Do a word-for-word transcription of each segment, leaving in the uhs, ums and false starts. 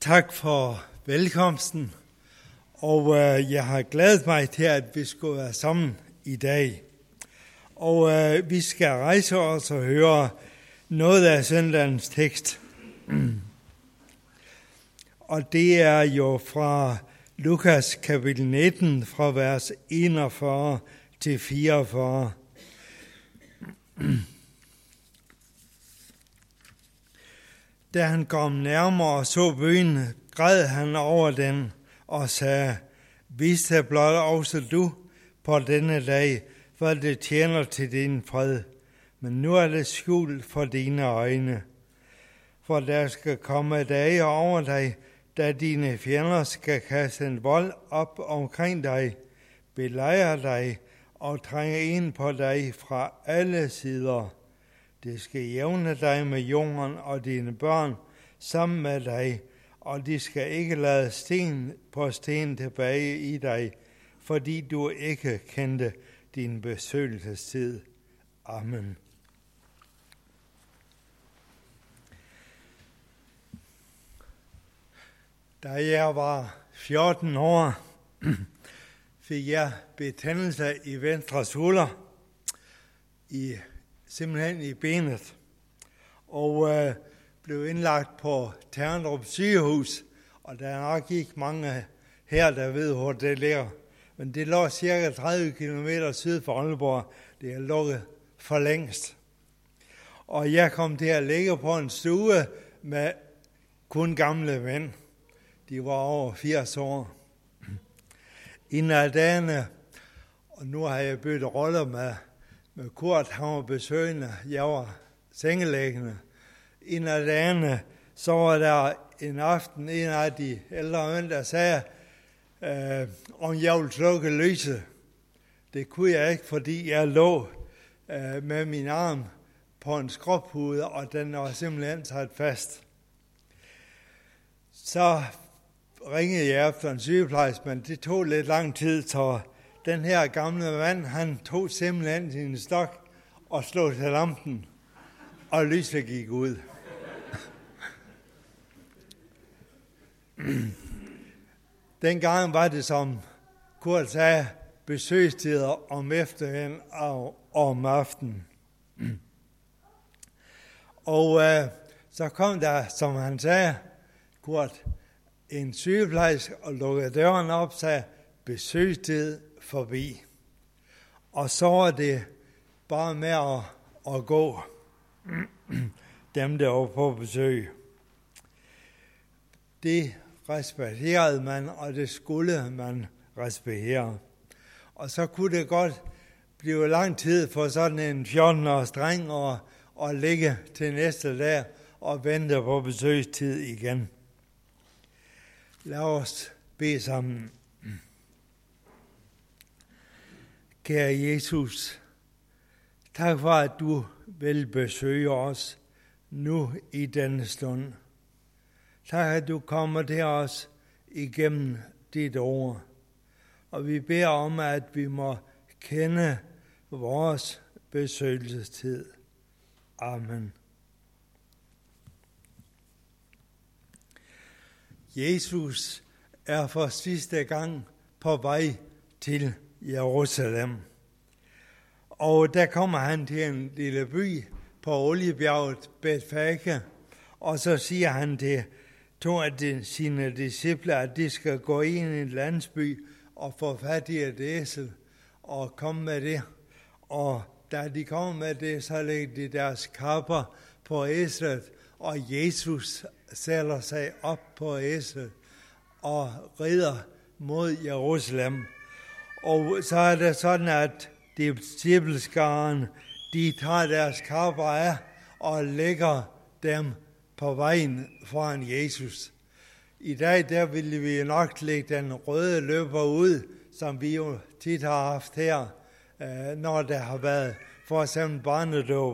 Tak for velkomsten, og øh, jeg har glædet mig til, at vi skulle være sammen i dag. Og øh, vi skal rejse os og høre noget af søndagens tekst. Og det er jo fra Lukas kapitel nitten, fra vers enogfyrre til fireogfyrre. Da han kom nærmere og så byen, græd han over den og sagde, vis det blot også du på denne dag, for det tjener til din fred. Men nu er det skjult for dine øjne. For der skal komme dage over dig, da dine fjender skal kaste en vold op omkring dig, belejre dig og trænge ind på dig fra alle sider. Det skal jævne dig med jorden og dine børn sammen med dig, og de skal ikke lade sten på sten tilbage i dig, fordi du ikke kendte din besøgelsestid. Amen. Da jeg var fjorten år, fik jeg betændelse i venstre skulder, i, simpelthen i benet, og øh, blev indlagt på Terndrup sygehus, og der er nok ikke mange her, der ved, hvor det ligger. Men det lå cirka tredive kilometer syd for Aalborg. Det er lukket for længst. Og jeg kom til at ligge på en stue med kun gamle mænd. De var over firs år. En af dagene, og nu har jeg byttet roller med, med Kurt, han var besøgende, jeg var sengelæggende. En af dagene, så var der en aften, en af de ældre mænd, der sagde, øh, om jeg ville slukke lyset. Det kunne jeg ikke, fordi jeg lå øh, med min arm på en skråpude, og den var simpelthen sat fast. Så ringede jeg efter en sygeplejerske, men det tog lidt lang tid, så den her gamle mand, han tog simpelthen sin stok og slog til lampen, og lyset gik ud. Dengang var det, som Kurt sagde, besøgstider om efterhånden og om aftenen. Og øh, så kom der, som han sagde, Kurt, en sygeplejerske og lukkede døren op, sagde, besøgstid forbi. Og så var det bare med at, at gå, dem der var på besøg. Det respekterede man, og det skulle man respektere. Og så kunne det godt blive lang tid for sådan en fjorten-års dreng at, at ligge til næste dag og vente på besøgstid igen. Lad os bede sammen. Kære Jesus, tak for, at du vil besøge os nu i denne stund. Tak, at du kommer til os igennem dit ord. Og vi beder om, at vi må kende vores besøgelsestid. Amen. Jesus er for sidste gang på vej til Jerusalem. Og der kommer han til en lille by på Oliebjerget, Betfage, og så siger han til to af de, sine disciple, at de skal gå ind i en landsby og få fat i et æsel og komme med det. Og da de kommer med det, så lægger de deres kapper på æslet, og Jesus sætter sig op på æslet og rider mod Jerusalem. Og så er det sådan, at discipleskaren, de tager deres kapper af og lægger dem på vejen foran Jesus. I dag der ville vi nok lægge den røde løber ud, som vi jo tit har haft her, når der har været for eksempel barnedåb.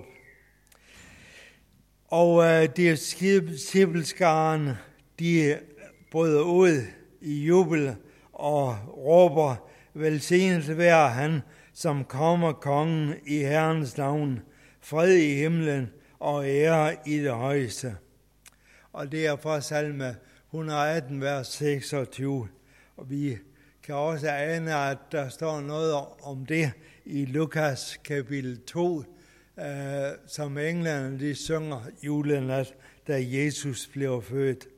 Og discipleskaren, de bryder ud i jubel og råber, velsignet være han, som kommer kongen i Herrens navn, fred i himlen og ære i det højeste. Og det er fra salme hundrede og atten, vers seksogtyve. Og vi kan også ane, at der står noget om det i Lukas kapitel to, øh, som englænderne de synger julenat, da Jesus blev født.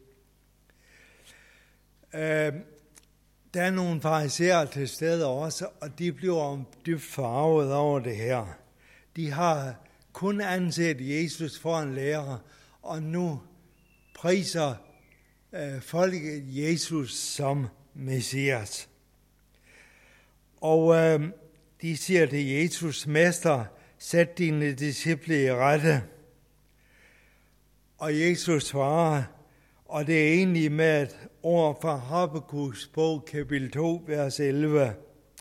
Øh, der er nogle farisæere til stede også, og de bliver dybt forarvet over det her. De har kun anset Jesus for en lærer, og nu priser øh, folket Jesus som Messias. Og øh, de siger til Jesus, Mester, sæt dine disciple i rette. Og Jesus svarer, og det er egentlig med et ord fra Habakuks bog, kapitel to, vers elleve.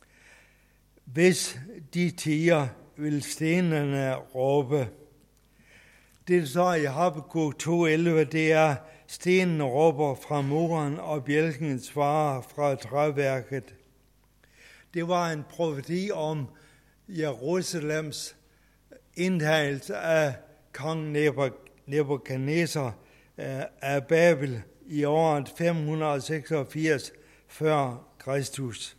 Hvis de tiger, vil stenene råbe. Det, der står i Habakuk to elleve, det er, stenen råber fra muren, og bjælken svarer fra træværket. Det var en profeti om Jerusalems indtagelse af kong Nebukadnesar af Babel i året fem hundrede og seksogfirs før Kristus.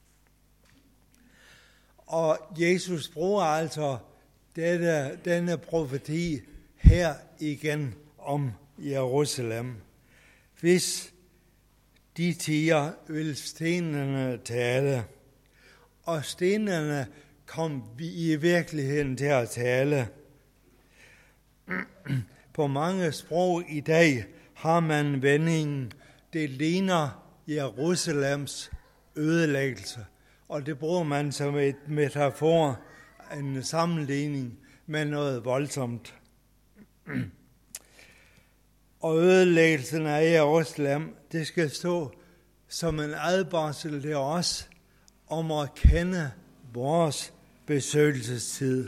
Og Jesus bruger altså dette, denne profeti her igen om Jerusalem. Hvis de tiger, vil stenene tale. Og stenene kom i virkeligheden til at tale. På mange sprog i dag har man vendingen, det ligner Jerusalems ødelæggelse. Og det bruger man som et metafor, en sammenligning med noget voldsomt. Og ødelæggelsen af Jerusalem, det skal stå som en advarsel til os om at kende vores besøgelsestid.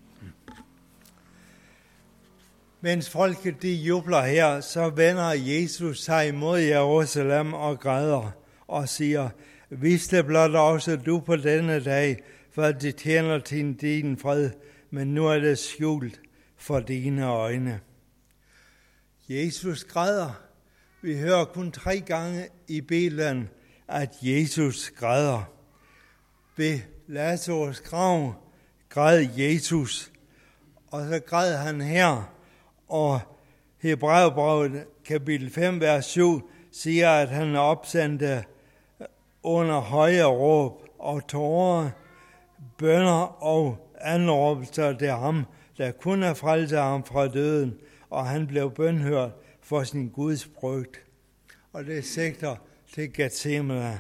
Mens folket de jubler her, så vender Jesus sig mod Jerusalem og græder og siger, vidste blot også du på denne dag, for det tjener til din fred, men nu er det skjult for dine øjne. Jesus græder. Vi hører kun tre gange i Bibelen, at Jesus græder. Ved Lazarus grav græd Jesus, og så græd han her, og Hebræerbrevet kapitel fem, vers syv siger, at han opsendte under høje råb og tårer, bønner og anråbelser til ham, der kunne frelse ham fra døden, og han blev bønhørt for sin Guds frygt. Og det sigter til Getsemane.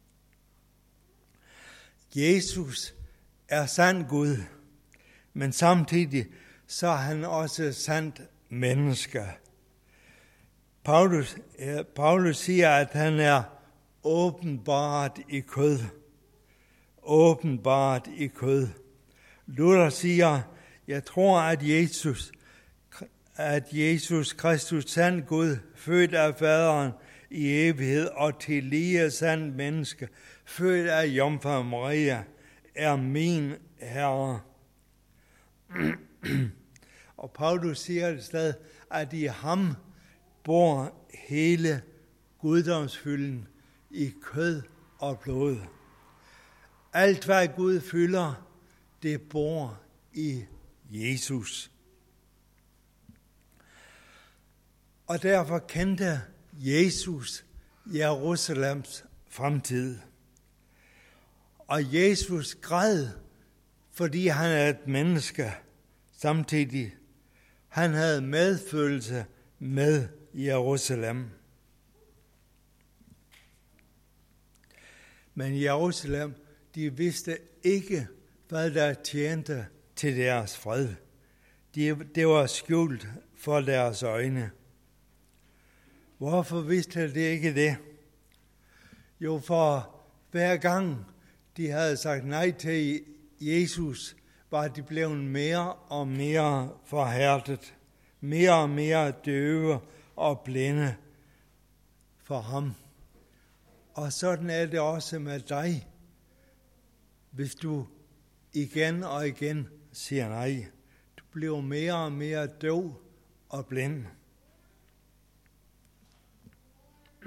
Jesus er sand Gud, men samtidig så er han også sandt menneske. Paulus, Paulus siger, at han er åbenbart i kød. Åbenbart i kød. Luther siger, jeg tror, at Jesus, at Jesus Kristus, sand Gud, født af faderen i evighed og til lige sand menneske, født af Jomfru Maria, er min Herre. Og Paulus siger et sted, at i ham bor hele guddomsfylden i kød og blod. Alt hvad Gud fylder, det bor i Jesus. Og derfor kendte Jesus Jerusalems fremtid. Og Jesus græd, fordi han er et menneske. Samtidig han havde medfølelse med Jerusalem. Men Jerusalem, de vidste ikke, hvad der tjente til deres fred. De, det var skjult for deres øjne. Hvorfor vidste de ikke det? Jo, for hver gang de havde sagt nej til Jesus, var de blevet mere og mere forhærdet, mere og mere døve og blinde for ham. Og sådan er det også med dig, hvis du igen og igen siger nej. Du bliver mere og mere døv og blind.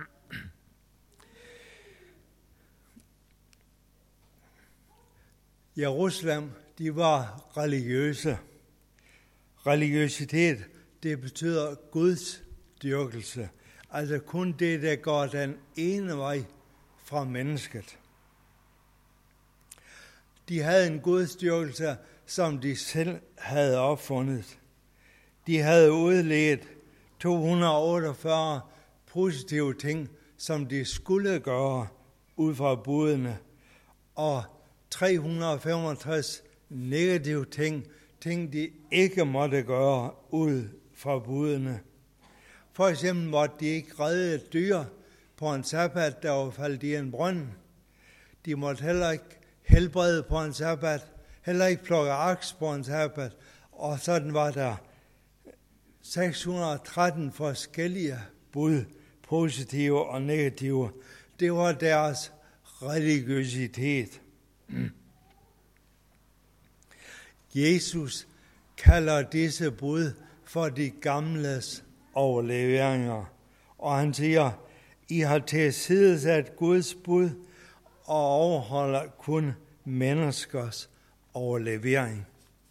Jerusalem, de var religiøse. Religiøsitet, det betyder Guds dyrkelse. Altså kun det, der går den ene vej fra mennesket. De havde en gudsdyrkelse, som de selv havde opfundet. De havde udledt to hundrede og otteogfyrre positive ting, som de skulle gøre ud fra budene, og tre hundrede og femogtres negative ting, ting de ikke måtte gøre ud fra budene. For eksempel måtte de ikke redde et dyr på en sabbat, der var faldet i en brønd. De måtte heller ikke helbrede på en sabbat, heller ikke plukke aks på en sabbat, og sådan var der seks hundrede og tretten forskellige bud, positive og negative. Det var deres religiøsitet. Jesus kalder disse bud for de gamles overleveringer, og han siger, I har tilsidesat Guds bud og overholder kun menneskers overlevering.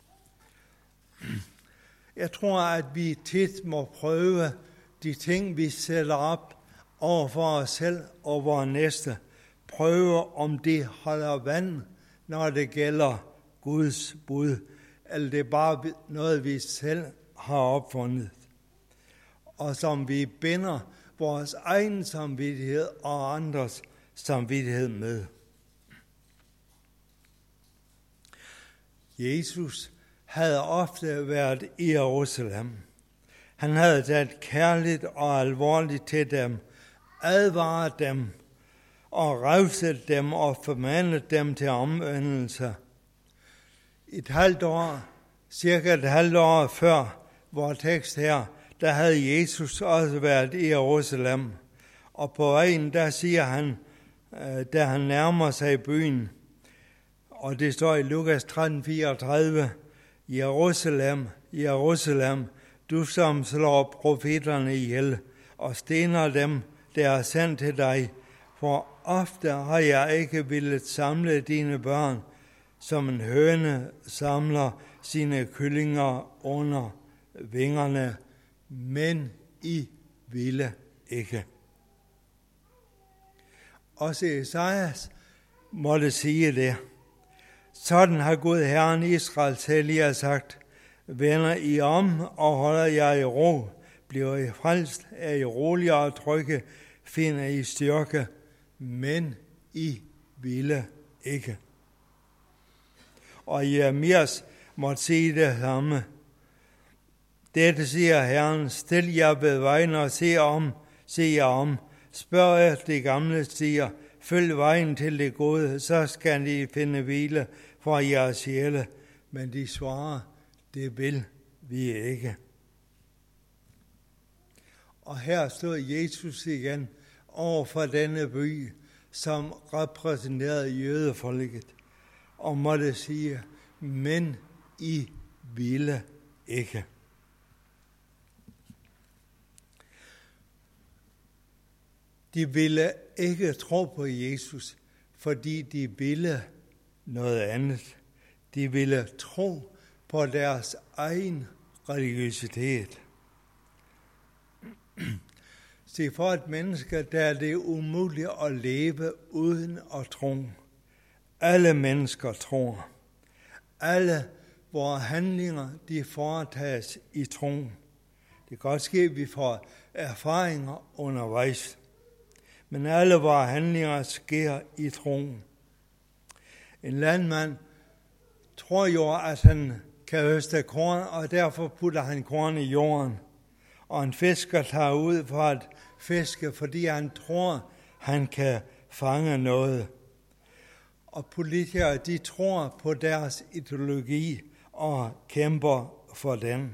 Jeg tror, at vi tit må prøve de ting, vi sætter op over for os selv og vores næste. Prøve, om det holder vand, når det gælder Guds bud, eller det er bare noget, vi selv har opfundet, og som vi binder vores egen samvittighed og andres samvittighed med. Jesus havde ofte været i Jerusalem. Han havde taget kærligt og alvorligt til dem, advaret dem og revset dem og formandet dem til omvendelse. Et halvt år, cirka et halvt år før vores tekst her, der havde Jesus også været i Jerusalem. Og på vejen, der siger han, da han nærmer sig byen, og det står i Lukas tretten fireogtredive, Jerusalem, Jerusalem, du som slår profeterne ihjel og stener dem, der er sendt til dig, for ofte har jeg ikke villet samle dine børn, som en høne samler sine kyllinger under vingerne, men I ville ikke. Også Esajas måtte sige det. Sådan har Gud Herren Israels hellige sagt, vender I om og holder jer i ro, bliver I frelst, er I rolige og trygge, finder I styrke, men I ville ikke. Og Jeremias måtte sige det samme. Dette siger Herren, stil jer ved vejen og se om, se jer om. Spørg efter de gamle stier, følg vejen til det gode, så skal I finde hvile for jeres sjæle. Men de svarer, det vil vi ikke. Og her stod Jesus igen over for denne by, som repræsenterede jødefolket, og måtte sige, men I ville ikke. De ville ikke tro på Jesus, fordi de ville noget andet. De ville tro på deres egen religiøsitet. Se, for et menneske, der er det umuligt at leve uden at tro. Alle mennesker tror. Alle vores handlinger, de foretages i tro. Det kan godt ske, at vi får erfaringer undervejs. Men alle vores handlinger sker i troen. En landmand tror jo, at han kan høste korn, og derfor putter han korn i jorden. Og en fisker tager ud for at fiske, fordi han tror, han kan fange noget. Og politikere, de tror på deres ideologi og kæmper for den.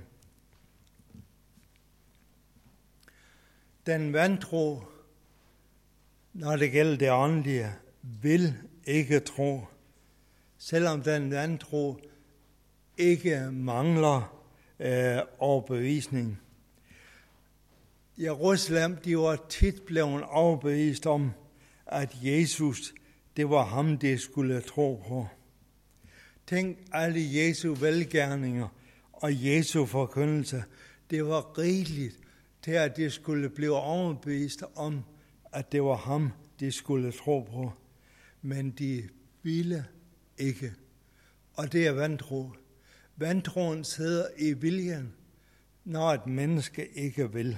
Den vantro, når det gælder det åndelige, vil ikke tro, selvom den vantro ikke mangler øh, overbevisning. Jerusalem, de var tit blevet overbevist om, at Jesus, det var ham, de skulle tro på. Tænk alle Jesu velgerninger og Jesu forkyndelse. Det var rigeligt til, at de skulle blive overbevist om, at det var ham, de skulle tro på. Men de ville ikke. Og det er vantro. Vantroen sidder i viljen, når et menneske ikke vil.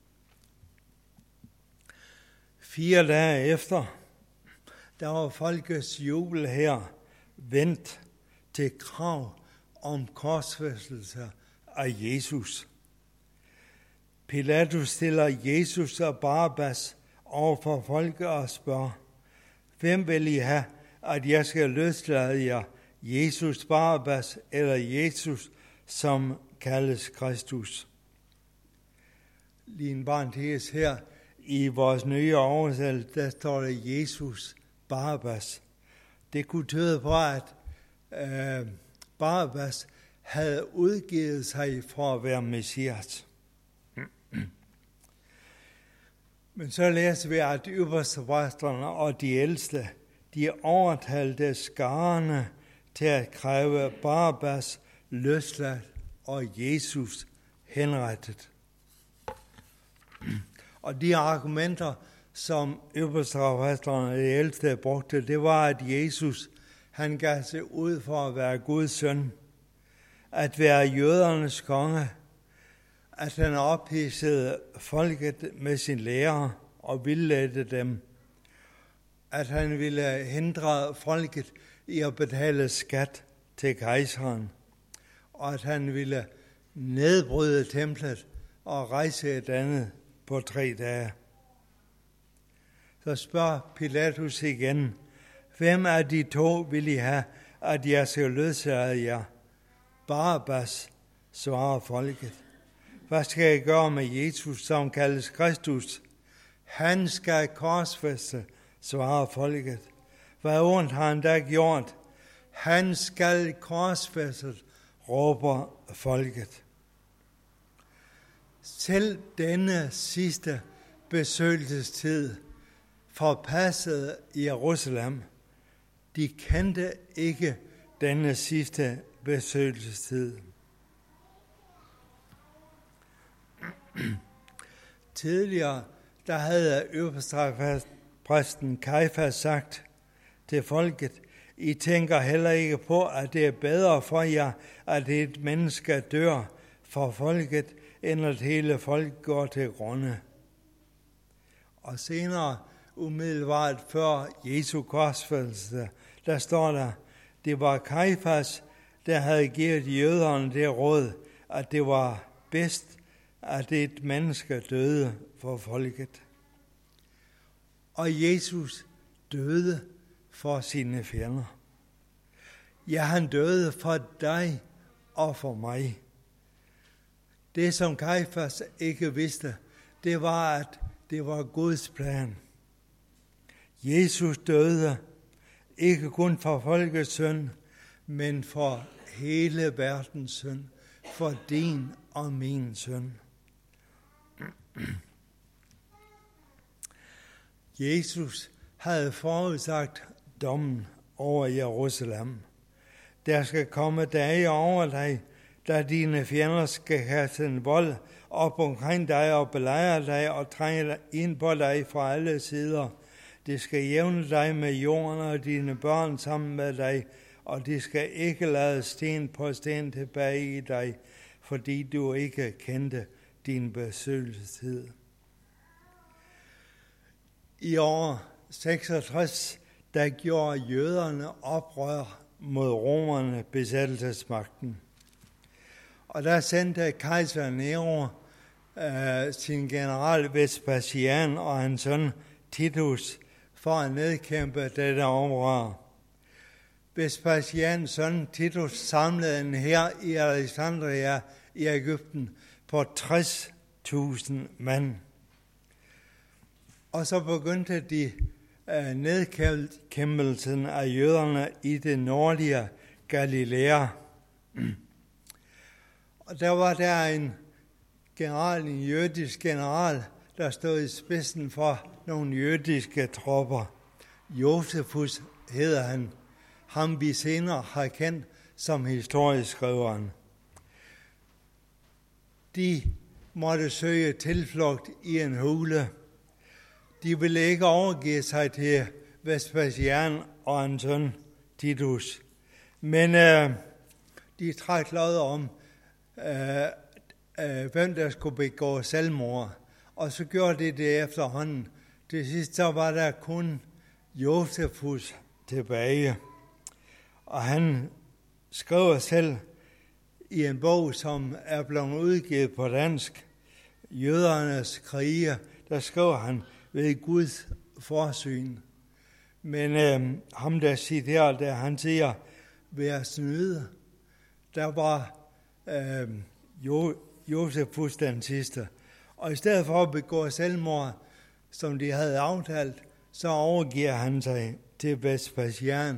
Fire dage efter, der var folkets jubel her vendt til krav om korsfæstelse af Jesus. Pilatus stiller Jesus og Barabbas over for folket og spørger, hvem vil I have, at jeg skal løslade jer, Jesus Barabbas eller Jesus, som kaldes Kristus? Lige en parentes her, i vores nye oversættelse, der står der Jesus Barabbas. Det kunne tyde på, at øh, Barabbas havde udgivet sig for at være Messias. Men så læser vi, at ypperstepræsterne og de ældste, de overtalte skarne til at kræve Barabbas løsladt og Jesus henrettet. Og de argumenter, som ypperstepræsterne og de ældste brugte, det var, at Jesus, han gav sig ud for at være Guds søn, at være jødernes konge, at han ophidsede folket med sin lære og vildledte dem, at han ville hindre folket i at betale skat til kejseren, og at han ville nedbryde templet og rejse et andet på tre dage. Så spørger Pilatus igen, hvem af de to vil I have, at jeg skal løslade jer? Barabbas, svarer folket. Hvad skal jeg gøre med Jesus, som kaldes Kristus? Han skal korsfæste, svarer folket. Hvad ondt har han da gjort? Han skal korsfæstes, råber folket. Selv denne sidste besøgelsestid forpassede Jerusalem. De kendte ikke denne sidste besøgelsestid. Tidligere, der havde øverstepræsten Kajfas sagt til folket, I tænker heller ikke på, at det er bedre for jer, at et menneske dør for folket, end at hele folk går til grunde. Og senere, umiddelbart før Jesu korsfæstelse, der står der, det var Kajfas, der havde givet jøderne det råd, at det var bedst, at et menneske døde for folket. Og Jesus døde for sine fjender. Ja, han døde for dig og for mig. Det, som Kajfas ikke vidste, det var, at det var Guds plan. Jesus døde ikke kun for folkets synd, men for hele verdens synd, for din og min synd. Jesus havde forudsagt dommen over Jerusalem. Der skal komme dage over dig, da dine fjender skal kaste en vold op omkring dig og belejre dig og trænge ind på dig fra alle sider. Det skal jævne dig med jorden og dine børn sammen med dig, og de skal ikke lade sten på sten tilbage i dig, fordi du ikke kendte din besøgelsestid. I år seksogtres, der gjorde jøderne oprør mod romerne besættelsesmagten. Og der sendte kejser Nero øh, sin general Vespasian og hans søn Titus for at nedkæmpe dette oprør. Vespasians søn Titus samlede en hær i Alexandria i Egypten på tres tusind mand. Og så begyndte de øh, nedkæmpelsen af jøderne i det nordlige Galilea. Og der var der en general, en jødisk general, der stod i spidsen for nogle jødiske tropper. Josefus hedder han. Ham vi senere har kendt som historieskriveren. De måtte søge tilflugt i en hule. De ville ikke overgive sig til Vespasian og hans søn Titus. Men øh, de trak lod om, øh, øh, hvem der skulle begå selvmord. Og så gjorde de det efterhånden. Til sidst så var der kun Josefus tilbage. Og han skriver selv i en bog, som er blevet udgivet på dansk, Jødernes krige, der skriver han ved Guds forsyn. Men øh, ham der citerer, der han siger, ved at snyde, der var øh, jo, Josefus den sidste. Og i stedet for at begå selvmord, som de havde aftalt, så overgiver han sig til Vespasian.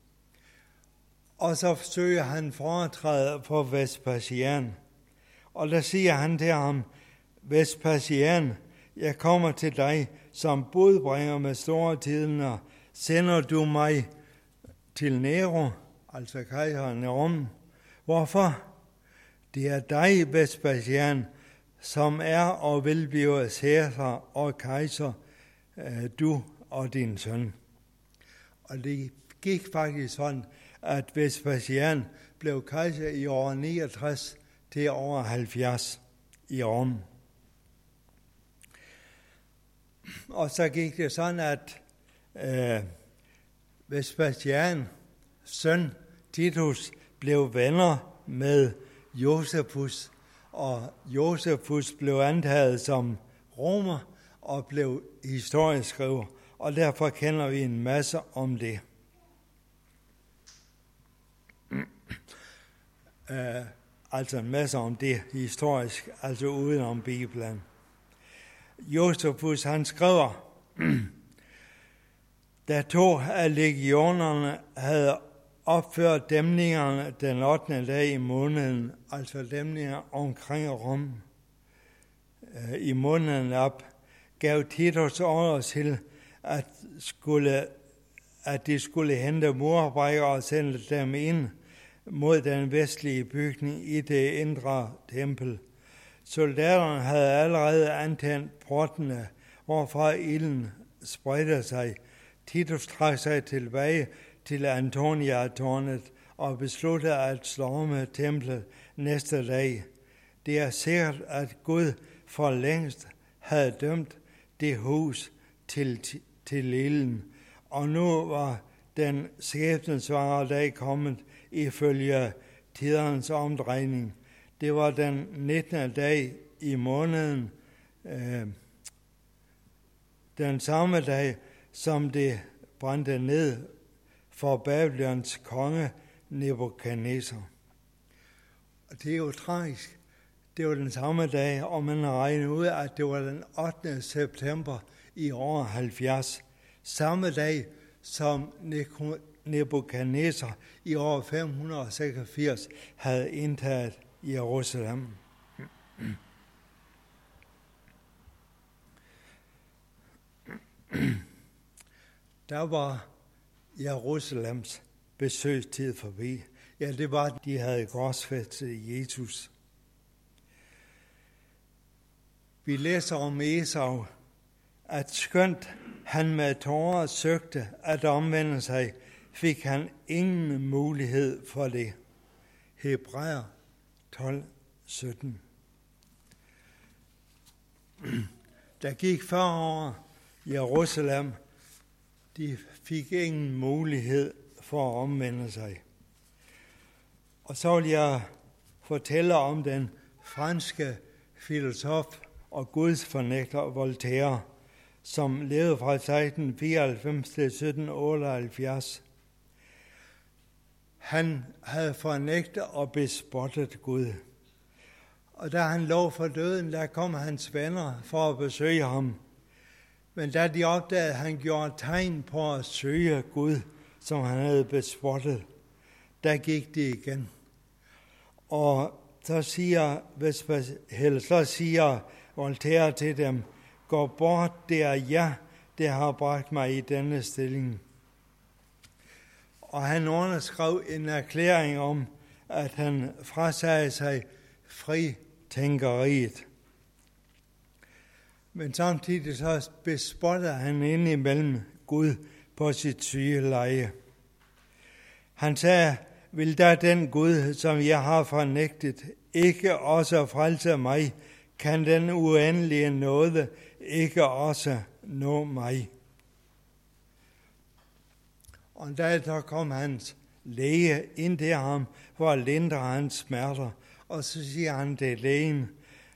Og så søger han foretræde for Vespasian. Og der siger han til ham, Vespasian, jeg kommer til dig som budbringer med store tidender. Sender du mig til Nero, altså kejseren i Rom? Hvorfor? Det er dig, Vespasian, som er og vil blive Cæsar og kejser, du og din søn. Og det gik faktisk sådan, at Vespasian blev kejser i år niogtres til over halvfjerds i Rom. Og så gik det sådan, at øh, Vespasians søn Titus blev venner med Josefus, og Josefus blev antaget som romer og blev historieskriver, og derfor kender vi en masse om det. Uh, altså en masse om det historisk, altså uden om Bibelen. Josefus han skriver, da to af legionerne havde opført dæmningerne den ottende dag i måneden, altså dæmninger omkring Rom, uh, i måneden op, gav Titus ordre til, at, skulle, at de skulle hente murbrækkere og sende dem ind mod den vestlige bygning i det indre tempel. Soldaterne havde allerede antændt portene, hvorfra ilden spredte sig. Titus trak sig tilbage til Antonia-tårnet og besluttede at storme templet næste dag. Det er sikkert, at Gud for længst havde dømt det hus til, til ilden, og nu var den skæbnesvangre dag kommet ifølge tidernes omdrejning. Det var den nittende dag i måneden, øh, den samme dag, som det brændte ned for Babylons konge Nebukadnesar. Og det er jo tragisk. Det var den samme dag, og man har regnet ud, at det var den ottende september i år halvfjerds. Samme dag, som Nebukadnesar i år fem hundrede seksogfirs havde indtaget Jerusalem. Der var Jerusalems besøgstid forbi. Ja, det var, de havde korsfæstet Jesus. Vi læser om Esau, at skønt han med tårer søgte at omvende sig, fik han ingen mulighed for det. Hebræer tolv sytten. Der gik fyrre år i Jerusalem. De fik ingen mulighed for at omvende sig. Og så vil jeg fortælle om den franske filosof og gudsfornægter Voltaire, som levede fra seksten fireoghalvfems til sytten otteoghalvfjerds. Han havde fornægtet og bespottet Gud. Og da han lå for døden, der kom hans venner for at besøge ham. Men da de opdagede, at han gjorde tegn på at søge Gud, som han havde bespottet, der gik de igen. Og så siger, så siger Voltaire til dem, gå bort, det er jeg, det har bragt mig i denne stilling. og han underskrev en erklæring om, at han frasagde sig fritænkeriet. Men samtidig så bespotter han indimellem Gud på sit syge leje. Han sagde, vil da den Gud, som jeg har fornægtet, ikke også frelse mig, kan den uendelige nåde ikke også nå mig. Og der kom hans læge ind til ham for at lindre hans smerter, og så siger han til lægen,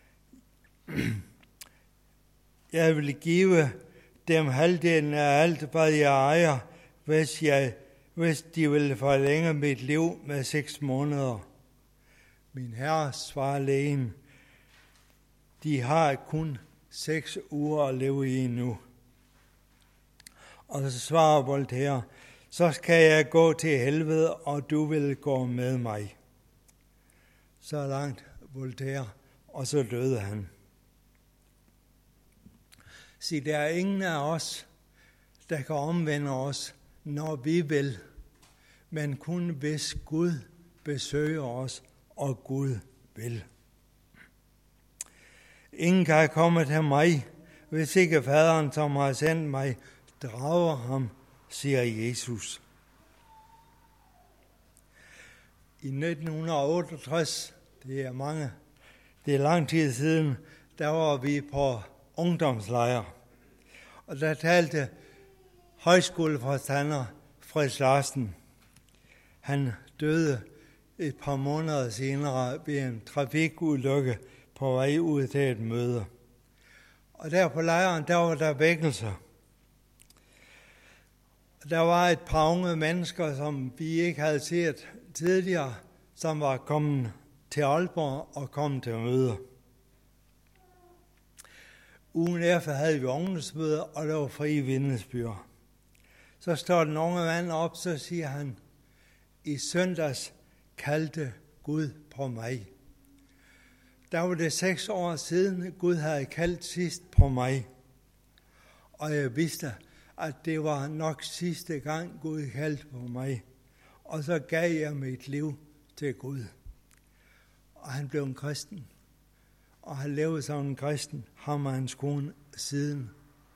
jeg vil give dem halvdelen af alt, hvad jeg ejer, hvis, jeg, hvis de vil forlænge mit liv med seks måneder. Min herre, svarer lægen, de har kun seks uger at leve i nu. Og så svarer Voltaire, så skal jeg gå til helvede, og du vil gå med mig. Så langt Voltaire, og så døde han. Så der er ingen af os, der kan omvende os, når vi vil, men kun hvis Gud besøger os, og Gud vil. Ingen kan komme til mig, hvis ikke faderen, som har sendt mig, drager ham, siger Jesus. I nitten otteogtres, det er mange, det er lang tid siden, der var vi på ungdomslejr. Og der talte højskoleforstander Frits Larsen. Han døde et par måneder senere ved en trafikulykke på vej ud til et møde. Og der på lejren, der var der vækkelser. Der var et par unge mennesker, som vi ikke havde set tidligere, som var kommet til Aalborg og kommet til møder. Ugen efter havde vi ungdomsmøder, og der var frie vidnesbyrd. Så står den unge mand op, så siger han, i søndags kaldte Gud på mig. Der var det seks år siden, Gud havde kaldt sidst på mig. Og jeg vidste, at det var nok sidste gang, Gud kaldte på mig. Og så gav jeg mit liv til Gud. Og han blev en kristen. Og han levede som en kristen, ham og hans kone siden.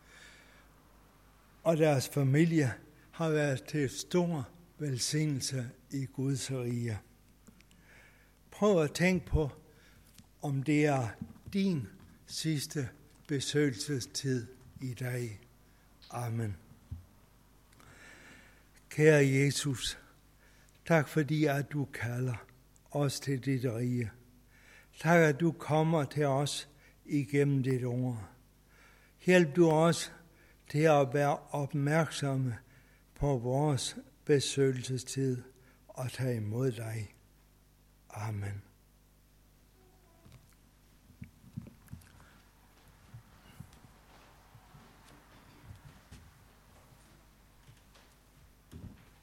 Og deres familie har været til stor velsignelse i Guds rige. Prøv at tænke på, om det er din sidste besøgelsestid i dag. Amen. Kære Jesus, tak fordi at du kalder os til dit rige. Tak at du kommer til os igennem dit ord. Hjælp du os til at være opmærksomme på vores besøgelsestid og tage imod dig. Amen.